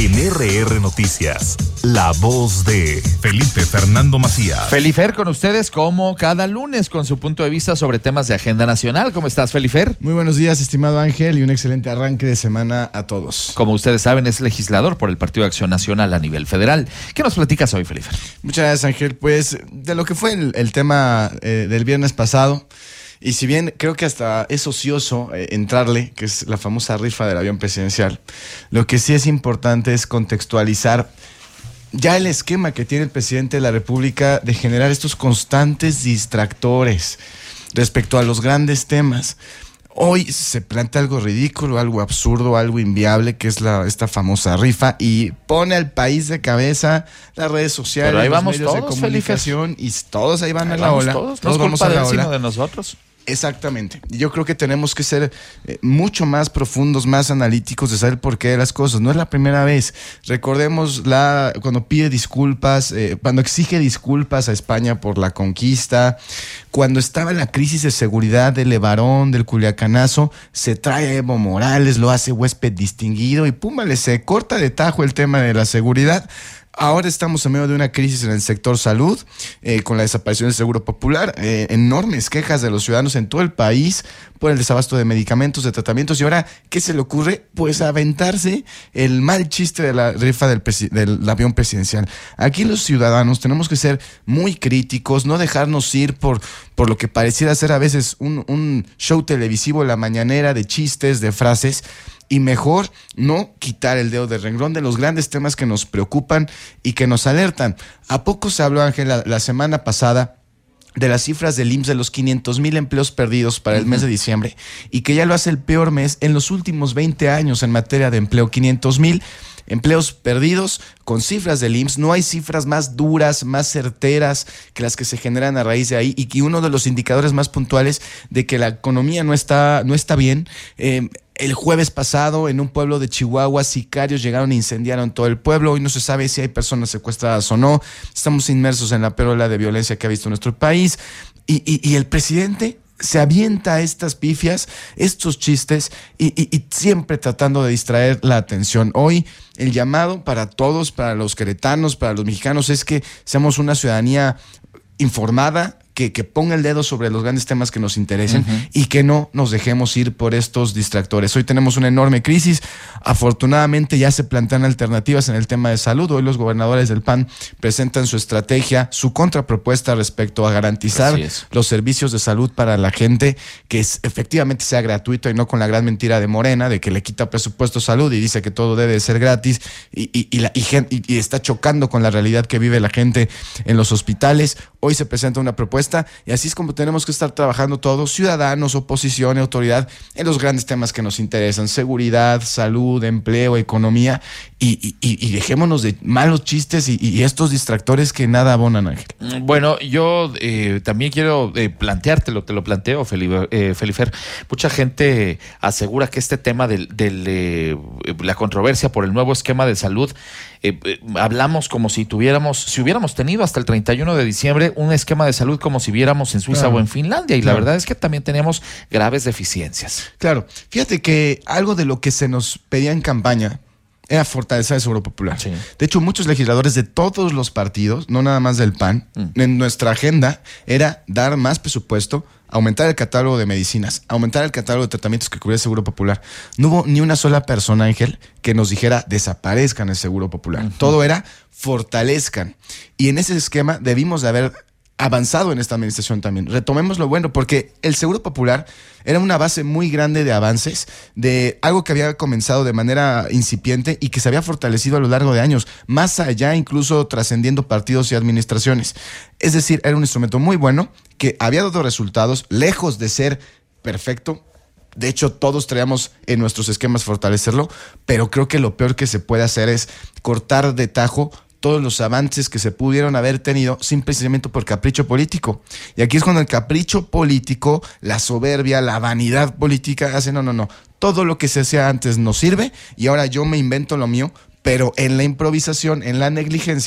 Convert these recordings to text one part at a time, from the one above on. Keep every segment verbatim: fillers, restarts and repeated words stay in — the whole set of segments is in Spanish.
En R R Noticias, la voz de Felipe Fernando Macías. Felifer con ustedes como cada lunes con su punto de vista sobre temas de agenda nacional. ¿Cómo estás, Felifer? Muy buenos días, estimado Ángel, y un excelente arranque de semana a todos. Como ustedes saben, es legislador por el Partido de Acción Nacional a nivel federal. ¿Qué nos platicas hoy, Felifer? Muchas gracias, Ángel. Pues de lo que fue el, el tema eh, del viernes pasado, y si bien creo que hasta es ocioso eh, entrarle, que es la famosa rifa del avión presidencial, lo que sí es importante es contextualizar ya el esquema que tiene el presidente de la República de generar estos constantes distractores respecto a los grandes temas. Hoy se plantea algo ridículo, algo absurdo, algo inviable, que es la esta famosa rifa, y pone al país de cabeza las redes sociales, Pero ahí los vamos medios todos, de comunicación, Felipe. Y todos ahí van Ahí a la vamos ola. Todos, todos no es vamos culpa a la de él, ola. sino de nosotros. Exactamente. Yo creo que tenemos que ser eh, mucho más profundos, más analíticos de saber por qué de las cosas. No es la primera vez. Recordemos la cuando pide disculpas, eh, cuando exige disculpas a España por la conquista, cuando estaba en la crisis de seguridad del Levarón, del Culiacanazo, se trae a Evo Morales, lo hace huésped distinguido y pum, le se corta de tajo el tema de la seguridad. Ahora estamos en medio de una crisis en el sector salud, eh, con la desaparición del Seguro Popular, eh, enormes quejas de los ciudadanos en todo el país por el desabasto de medicamentos, de tratamientos. Y ahora, ¿qué se le ocurre? Pues aventarse el mal chiste de la rifa del, presi- del avión presidencial. Aquí los ciudadanos tenemos que ser muy críticos, no dejarnos ir por, por lo que pareciera ser a veces un, un show televisivo, la mañanera de chistes, de frases. Y mejor no quitar el dedo del renglón de los grandes temas que nos preocupan y que nos alertan. ¿A poco se habló, Ángel, la, la semana pasada de las cifras del I M S S de los quinientos mil empleos perdidos para el uh-huh. mes de diciembre, y que ya lo hace el peor mes en los últimos veinte años en materia de empleo? quinientos mil empleos perdidos con cifras del I M S S. No hay cifras más duras, más certeras que las que se generan a raíz de ahí, y que uno de los indicadores más puntuales de que la economía no está, no está bien. Eh, El jueves pasado, en un pueblo de Chihuahua, sicarios llegaron e incendiaron todo el pueblo. Hoy no se sabe si hay personas secuestradas o no. Estamos inmersos en la peor ola de violencia que ha visto nuestro país. Y, y, y el presidente se avienta a estas pifias, estos chistes, y, y, y siempre tratando de distraer la atención. Hoy el llamado para todos, para los queretanos, para los mexicanos, es que seamos una ciudadanía informada, Que, que ponga el dedo sobre los grandes temas que nos interesen, uh-huh. y que no nos dejemos ir por estos distractores. Hoy tenemos una enorme crisis. Afortunadamente ya se plantean alternativas en el tema de salud. Hoy los gobernadores del P A N presentan su estrategia, su contrapropuesta respecto a garantizar los servicios de salud para la gente, que es, efectivamente sea gratuito y no con la gran mentira de Morena de que le quita presupuesto a salud y dice que todo debe ser gratis, y, y, y, la, y, y, y está chocando con la realidad que vive la gente en los hospitales. Hoy se presenta una propuesta, y así es como tenemos que estar trabajando todos, ciudadanos, oposición y autoridad, en los grandes temas que nos interesan: seguridad, salud, empleo, economía, y, y, y dejémonos de malos chistes y, y estos distractores que nada abonan, Ángel. Bueno, yo eh, también quiero eh, planteártelo, te lo planteo, Felipe, eh, Felifer. Mucha gente asegura que este tema de del, eh, la controversia por el nuevo esquema de salud, eh, eh, hablamos como si tuviéramos, si hubiéramos tenido hasta el treinta y uno de diciembre un esquema de salud como si viéramos en Suiza, claro, o en Finlandia, y claro, la verdad es que también teníamos graves deficiencias. Claro, fíjate que algo de lo que se nos pedía en campaña era fortalecer el Seguro Popular. Sí. De hecho, muchos legisladores de todos los partidos, no nada más del P A N, mm. en nuestra agenda era dar más presupuesto, aumentar el catálogo de medicinas, aumentar el catálogo de tratamientos que cubría el Seguro Popular. No hubo ni una sola persona, Ángel, que nos dijera desaparezcan el Seguro Popular. Uh-huh. Todo era fortalezcan. Y en ese esquema debimos de haber avanzado en esta administración también. Retomemos lo bueno, porque el Seguro Popular era una base muy grande de avances, de algo que había comenzado de manera incipiente y que se había fortalecido a lo largo de años, más allá incluso trascendiendo partidos y administraciones. Es decir, era un instrumento muy bueno que había dado resultados, lejos de ser perfecto. De hecho, todos traíamos en nuestros esquemas fortalecerlo, pero creo que lo peor que se puede hacer es cortar de tajo todos los avances que se pudieron haber tenido simplemente por capricho político. Y aquí es cuando el capricho político, la soberbia, la vanidad política hace no, no, no. Todo lo que se hacía antes nos sirve y ahora yo me invento lo mío, pero en la improvisación, en la negligencia,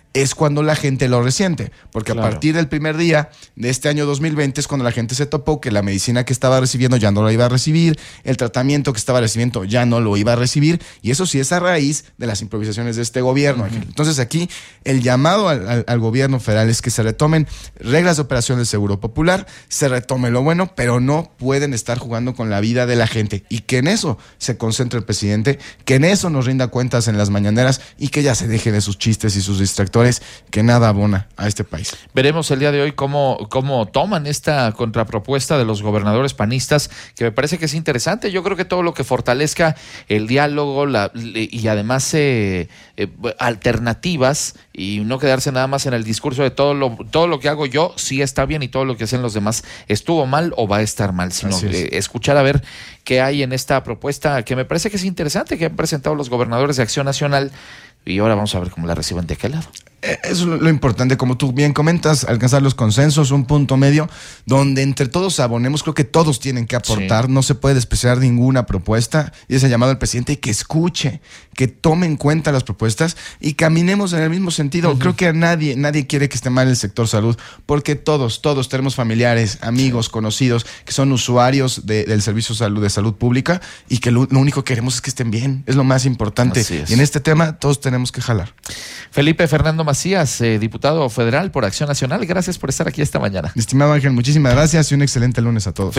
es cuando la gente lo resiente, porque Claro. a partir del primer día de este año dos mil veinte es cuando la gente se topó que la medicina que estaba recibiendo ya no la iba a recibir, el tratamiento que estaba recibiendo ya no lo iba a recibir, y eso sí es a raíz de las improvisaciones de este gobierno. Uh-huh. Entonces aquí el llamado al, al, al gobierno federal es que se retomen reglas de operación del Seguro Popular, se retome lo bueno, pero no pueden estar jugando con la vida de la gente, y que en eso se concentre el presidente, que en eso nos rinda cuentas en las mañaneras y que ya se deje de sus chistes y sus distractores, que nada abona a este país. Veremos el día de hoy cómo, cómo toman esta contrapropuesta de los gobernadores panistas, que me parece que es interesante. Yo creo que todo lo que fortalezca el diálogo la, y además eh, eh, alternativas, y no quedarse nada más en el discurso de todo lo, todo lo que hago yo sí está bien y todo lo que hacen los demás estuvo mal o va a estar mal, sino eh, escuchar a ver qué hay en esta propuesta, que me parece que es interesante, que han presentado los gobernadores de Acción Nacional, y ahora vamos a ver cómo la reciben de aquel lado. Eso es lo importante, como tú bien comentas, alcanzar los consensos, un punto medio, donde entre todos abonemos. Creo que todos tienen que aportar, sí. No se puede despreciar ninguna propuesta, y ese llamado al presidente que escuche, que tome en cuenta las propuestas y caminemos en el mismo sentido. Uh-huh. Creo que a nadie, nadie quiere que esté mal el sector salud, porque todos, todos tenemos familiares, amigos, sí. conocidos, que son usuarios de, del servicio salud, de salud pública, y que lo, lo único que queremos es que estén bien, es lo más importante. Y en este tema todos tenemos que jalar. Felipe Fernando Macías, eh, diputado federal por Acción Nacional, gracias por estar aquí esta mañana. Estimado Ángel, muchísimas gracias y un excelente lunes a todos.